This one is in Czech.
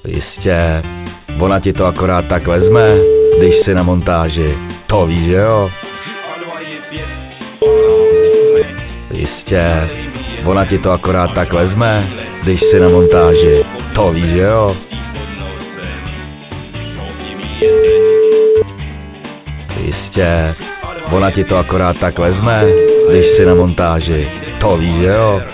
Jistě, ona ti to akorát tak vezme, když jsi na montáži, to víš, že jo? Jistě, ona ti to akorát tak vezme, když jsi na montáži, to víš, že jo? Jistě, ona ti to akorát tak vezme, když jsi na montáži, to víš, že jo?